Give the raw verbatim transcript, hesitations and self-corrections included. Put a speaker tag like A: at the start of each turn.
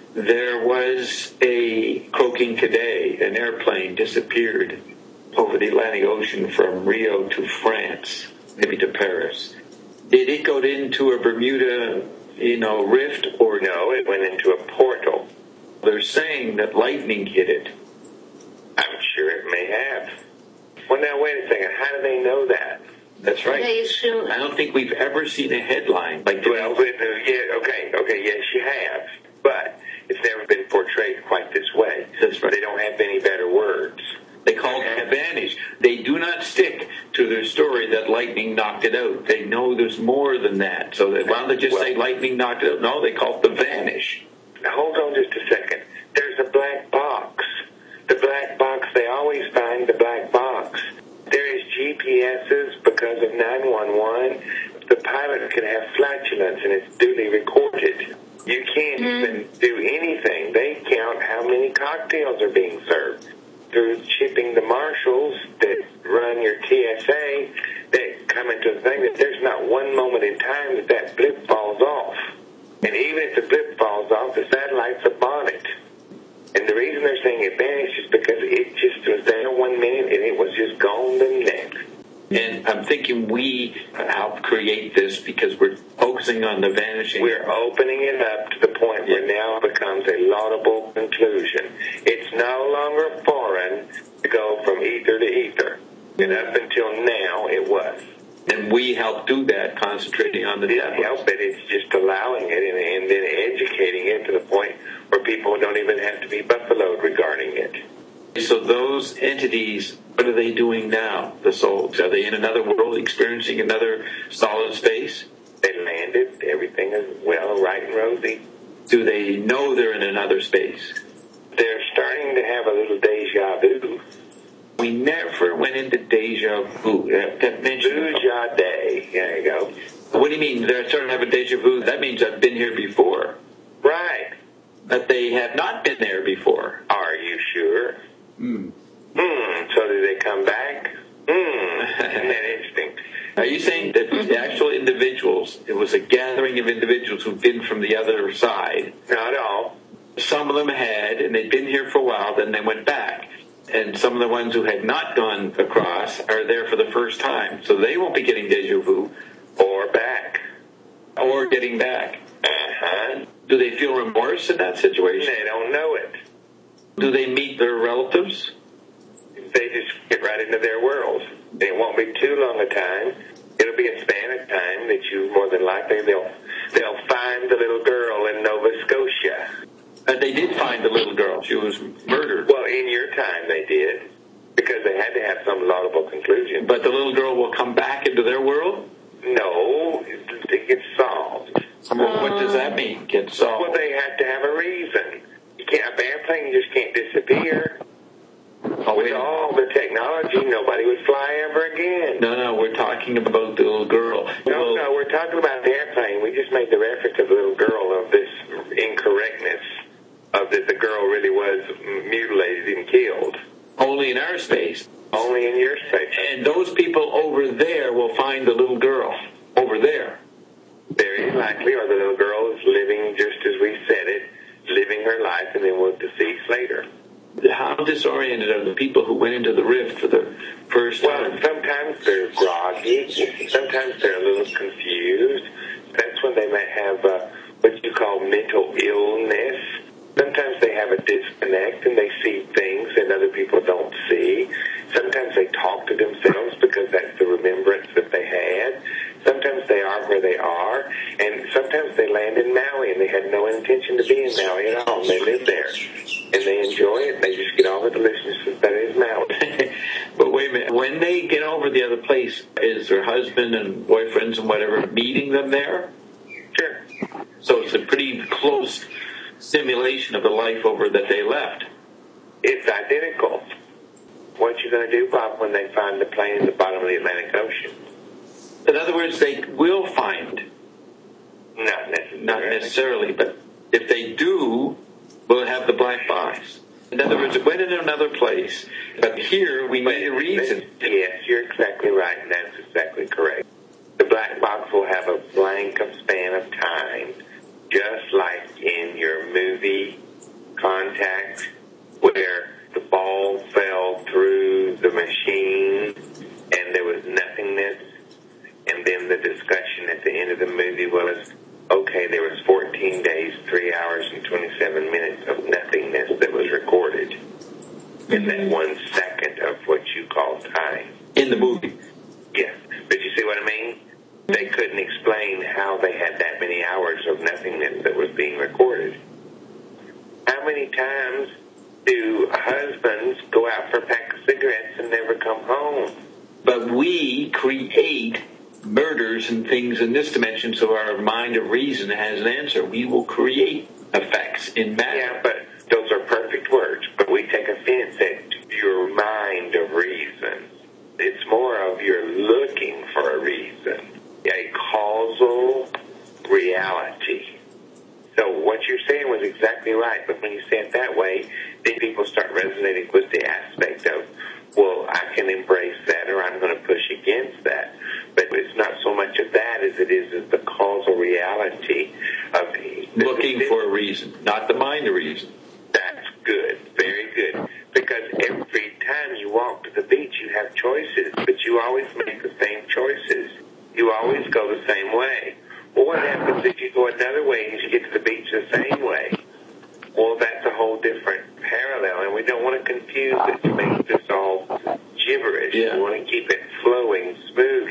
A: There was a croaking today. An airplane disappeared over the Atlantic Ocean from Rio to France, maybe to Paris. Did it go into a Bermuda, you know, rift, or
B: no? It went into a portal.
A: They're saying that lightning hit it.
B: I'm sure it may have. Well, now wait a second. How do they know that?
A: That's right.
C: They assume.
A: I don't think we've ever seen a headline like
B: that. Well, but, uh, yeah, okay, okay, yes, you have, but it's never been portrayed quite this way.
A: That's right.
B: They don't have any better words.
A: They call it a vanish. They do not stick to their story that lightning knocked it out. They know there's more than that. So they, rather than just well, say lightning knocked it out, no, they call it the vanish.
B: Now, hold on just a second. There's a black box. The black box, they always find the black box. There is G P S's because of nine one one. The pilot can have flatulence, and it's duly recorded. You can't mm-hmm. even do anything. They count how many cocktails are being served. Through shipping the marshals that run your T S A, they come into the thing that there's not one moment in time that that blip falls off. And even if the blip falls off, the satellite's up on it. And the reason they're saying it vanished is because it just was there one minute and it was just gone the next.
A: And I'm thinking we help create this because we're focusing on the vanishing.
B: We're opening it up to the point where now it becomes a laudable conclusion. It's no longer foreign to go from ether to ether. And up until now, it was.
A: And we help do that, concentrating on the
B: didn't tablets. help it. It's just allowing it and, and then educating it to the point where people don't even have to be buffaloed regarding it.
A: So those entities, what are they doing now, the souls? Are they in another world experiencing another solid space?
B: They landed. Everything is well, right and rosy.
A: Do they know they're in another space?
B: They're starting to have a little deja vu.
A: We never went into deja vu. That mentioned
B: Deja day. There you go.
A: What do you mean they're starting to have a deja vu? That means I've been here before.
B: Right.
A: But they have not been there before.
B: Are you sure?
A: Hmm.
B: Hmm. So did they come back? Hmm. Isn't that interesting?
A: Are you saying that the actual individuals, it was a gathering of individuals who've been from the other side?
B: Not all.
A: Some of them had, and they'd been here for a while, then they went back. And some of the ones who had not gone across are there for the first time. So they won't be getting deja vu.
B: Or back.
A: Or getting back.
B: Uh-huh.
A: Do they feel remorse in that situation?
B: They don't know it.
A: Do they meet their relatives?
B: They just get right into their world. It won't be too long a time. It'll be a span of time that you more than likely they'll they'll find the little girl in Nova Scotia.
A: Uh, they did find the little girl. She was murdered.
B: Well, in your time they did, because they had to have some laudable conclusion.
A: But the little girl will come back into their world?
B: No, it gets solved.
A: Well, what does that mean, get solved?
B: Well, they have to have a reason. You can't, an airplane just can't disappear.
A: Oh,
B: With all the technology, nobody would fly ever again.
A: No, no, we're talking about the little girl.
B: No,
A: well,
B: no, we're talking about the airplane. We just made the reference of the little girl of this incorrectness, of that the girl really was mutilated and killed.
A: Only in our space.
B: Only in your space.
A: And those people over there will find the little girl over there.
B: Very likely, or the little girl is living just as we said it, living her life, and then will decease later.
A: How disoriented are the people who went into the rift for the first time?
B: Well, sometimes they're groggy. Sometimes they're a little confused. That's when they might have uh, what you call mental illness. Sometimes they have a disconnect and they see things that other people don't see. Sometimes they talk to themselves because that's the remembrance that they had. Sometimes they are where they are. And sometimes they land in Maui and they had no intention to be in Maui at all. And they live there. And they enjoy it. And they just get all the deliciousness that is Maui.
A: But wait a minute. When they get over the other place, is their husband and boyfriends and whatever meeting them there?
B: Sure.
A: So it's a pretty close simulation of the life over that they left.
B: It's identical. What you going to do, Bob, when they find the plane in the bottom of the Atlantic Ocean?
A: In other words, they will find.
B: Not necessarily.
A: Not necessarily, but if they do, we'll have the black box. In other words, it went in another place, but here we need a reason.
B: Yes, you're exactly right, and that's exactly correct. The black box will have a blank of span of time, just like in your movie Contact, where the ball fell through the machine and there was nothingness, and then the discussion at the end of the movie was, okay, there was fourteen days, three hours, and twenty-seven minutes of nothingness that was recorded in that one second of what you call time.
A: In the movie.
B: Yes. But you see what I mean? They couldn't explain how they had that many hours of nothingness that was being recorded. How many times do husbands go out for a pack of cigarettes and never come home?
A: But we create murders and things in this dimension, so our mind of reason has an answer. We will create effects in matter.
B: Yeah, but those are perfect words. But we take offense at your mind of reason. It's more of you're looking for a reason, a causal reality. So what you're saying was exactly right, but when you say it that way, then people start resonating with the aspect of, well, I can embrace that or I'm going to push against that. But it's not so much of that as it is as the causal reality of
A: looking for a reason, not the mind of reason.
B: That's good, very good. Because every time you walk to the beach, you have choices, but you always make the same choices. You always go the same way. Well, what happens if you go another way and you get to the beach the same way? Well, that's a whole different parallel, and we don't want to confuse it to make this all gibberish.
A: Yeah.
B: We want to keep it flowing smoothly.